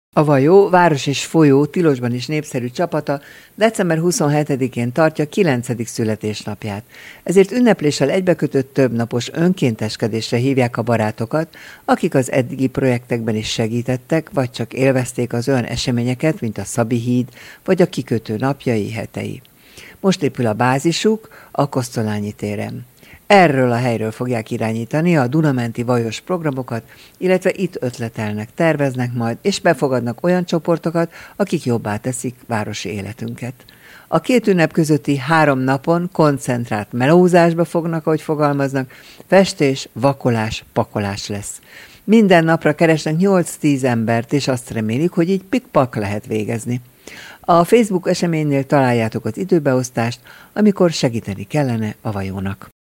A Vajó város és folyó Tilosban is népszerű csapata december 27-én tartja 9. születésnapját. Ezért ünnepléssel egybekötött többnapos önkénteskedésre hívják a barátokat, akik az eddigi projektekben is segítettek, vagy csak élvezték az olyan eseményeket, mint a Szabi híd, vagy a kikötő napjai, hetei. Most épül a bázisuk a Kosztolányi téren. Erről a helyről fogják irányítani a Dunamenti vajos programokat, illetve itt ötletelnek, terveznek majd, és befogadnak olyan csoportokat, akik jobbá teszik városi életünket. A két ünnep közötti 3 napon koncentrált melózásba fognak, ahogy fogalmaznak, festés, vakolás, pakolás lesz. Minden napra keresnek 8-10 embert, és azt remélik, hogy így pikpak lehet végezni. A Facebook eseménynél találjátok az időbeosztást, amikor segíteni kellene a Vajónak.